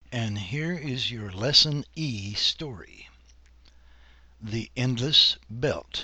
And here is your Lesson E story. The Endless Belt.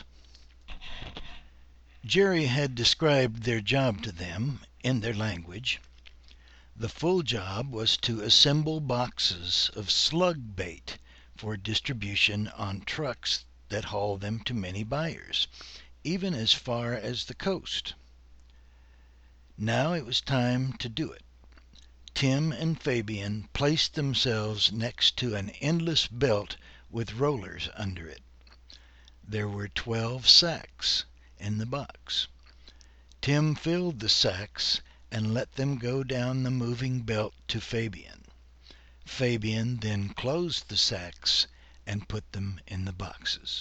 Jerry had described their job to them in their language. The full job was to assemble boxes of slug bait for distribution on trucks that haul them to many buyers, even as far as the coast. Now it was time to do it. Tim and Fabian placed themselves next to an endless belt with rollers under it. There were 12 sacks in the box. Tim filled the sacks and let them go down the moving belt to Fabian. Fabian then closed the sacks and put them in the boxes.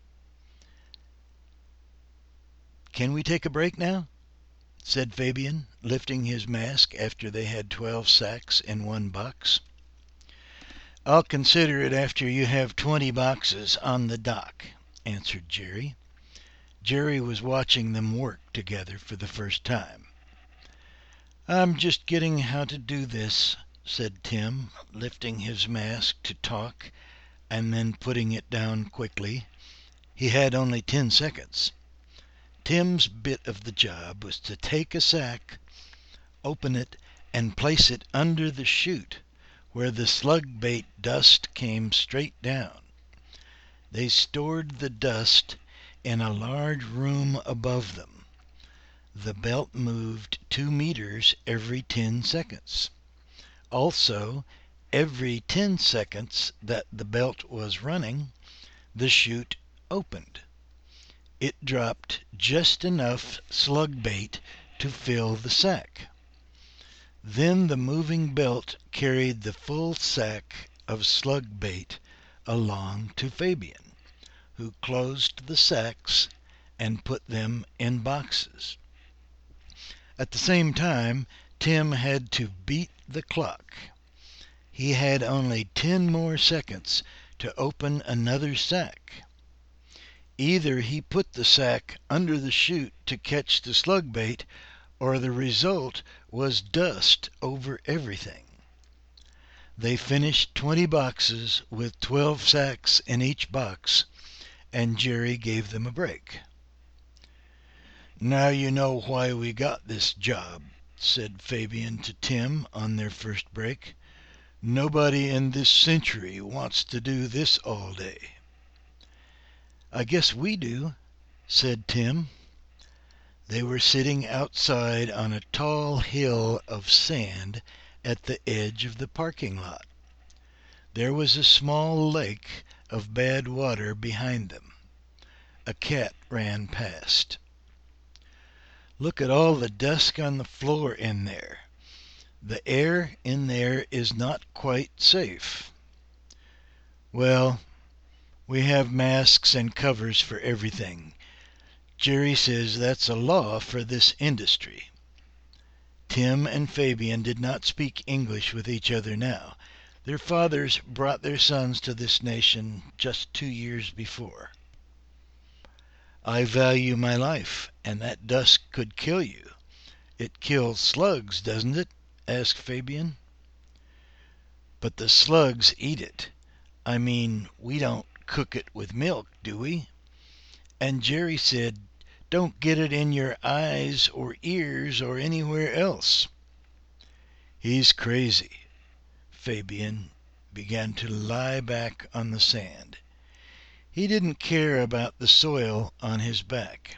"Can we take a break now?" said Fabian, lifting his mask after they had 12 sacks in one box. "I'll consider it after you have 20 boxes on the dock," answered Jerry. Jerry was watching them work together for the first time. "I'm just getting how to do this," said Tim, lifting his mask to talk and then putting it down quickly. He had only 10 seconds. Tim's bit of the job was to take a sack, open it, and place it under the chute where the slug bait dust came straight down. They stored the dust in a large room above them. The belt moved 2 meters every 10 seconds. Also, every 10 seconds that the belt was running, the chute opened. It dropped just enough slug bait to fill the sack. Then the moving belt carried the full sack of slug bait along to Fabian, who closed the sacks and put them in boxes. At the same time, Tim had to beat the clock. He had only 10 more seconds to open another sack. Either he put the sack under the chute to catch the slug bait, or the result was dust over everything. They finished 20 boxes with 12 sacks in each box, and Jerry gave them a break. "Now you know why we got this job," said Fabian to Tim on their first break. "Nobody in this century wants to do this all day." "I guess we do," said Tim. They were sitting outside on a tall hill of sand at the edge of the parking lot. There was a small lake of bad water behind them. A cat ran past. "Look at all the dust on the floor in there. The air in there is not quite safe." "Well, we have masks and covers for everything. Jerry says that's a law for this industry." Tim and Fabian did not speak English with each other now. Their fathers brought their sons to this nation just 2 years before. "I value my life, and that dust could kill you. It kills slugs, doesn't it?" asked Fabian. "But the slugs eat it. I mean, we don't cook it with milk, do we? And Jerry said, don't get it in your eyes or ears or anywhere else." "He's crazy." Fabian began to lie back on the sand. He didn't care about the soil on his back.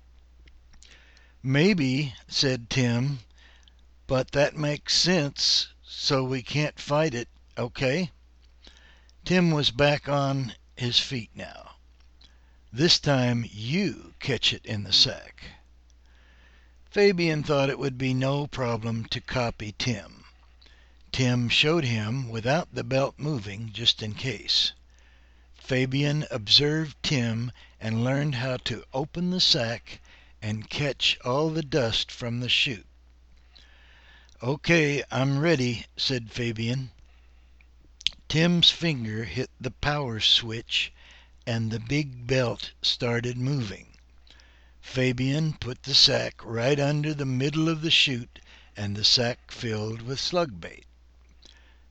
"Maybe," said Tim, "but that makes sense, so we can't fight it, okay?" Tim was back on his feet now. "This time you catch it in the sack." Fabian thought it would be no problem to copy Tim. Tim showed him without the belt moving, just in case. Fabian observed Tim and learned how to open the sack and catch all the dust from the chute. "Okay, I'm ready," said Fabian. Tim's finger hit the power switch and the big belt started moving. Fabian put the sack right under the middle of the chute and the sack filled with slug bait.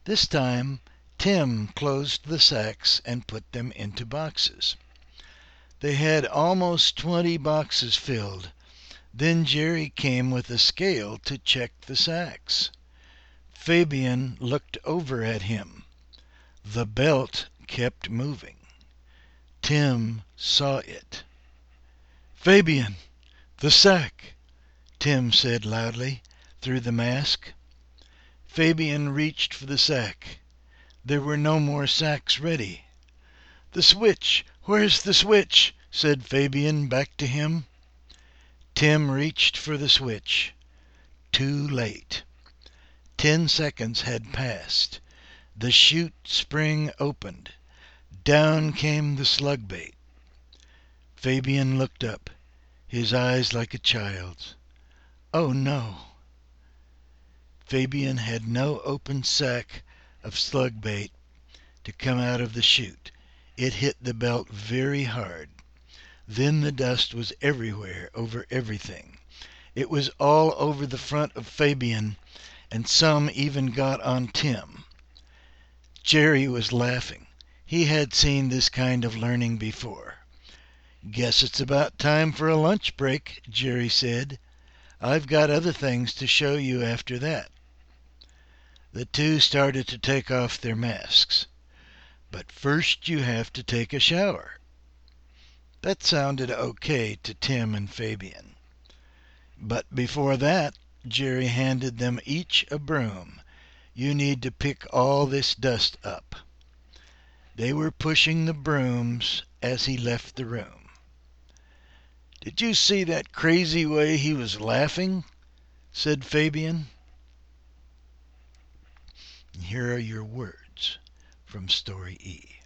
This time Tim closed the sacks and put them into boxes. They had almost 20 boxes filled. Then Jerry came with a scale to check the sacks. Fabian looked over at him. The belt kept moving. Tim saw it. "Fabian, the sack!" Tim said loudly through the mask. Fabian reached for the sack. There were no more sacks ready. "The switch! Where's the switch?" said Fabian back to him. Tim reached for the switch. Too late. 10 seconds had passed. The chute spring opened. Down came the slug bait. Fabian looked up, his eyes like a child's. Oh no! Fabian had no open sack of slug bait to come out of the chute. It hit the belt very hard. Then the dust was everywhere, over everything. It was all over the front of Fabian, and some even got on Tim. Jerry was laughing. He had seen this kind of learning before. "Guess it's about time for a lunch break," Jerry said. "I've got other things to show you after that." The two started to take off their masks. "But first you have to take a shower." That sounded okay to Tim and Fabian. "But before that," Jerry handed them each a broom, "you need to pick all this dust up." They were pushing the brooms as he left the room. "Did you see that crazy way he was laughing?" said Fabian. Here are your words from Story E.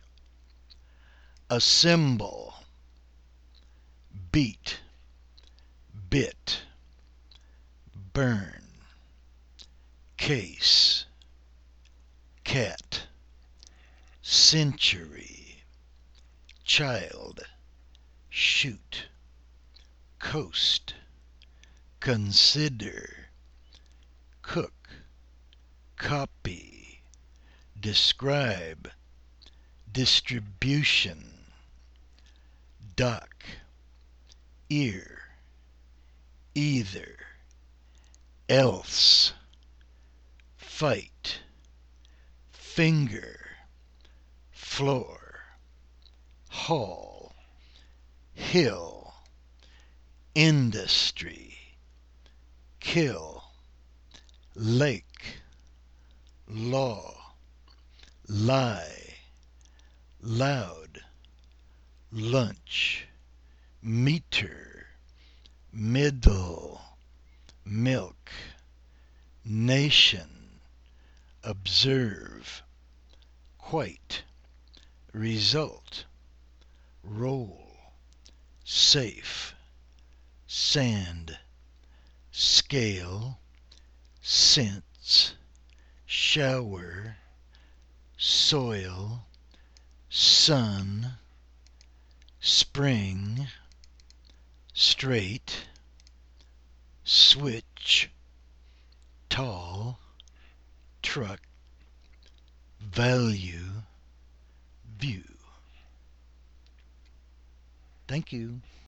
Assemble, beat, bit, burn, case, cat, century, child, shoot, coast, consider, cook, copy, describe, distribution, dock, ear, either, else, fight, finger, floor, hall, hill, industry, kill, lake, law, lie, loud, lunch, meter, middle, milk, nation, observe, quite, result, roll, safe, sand, scale, sense, shower, soil, sun, spring, straight, switch, tall, truck, value, view. Thank you.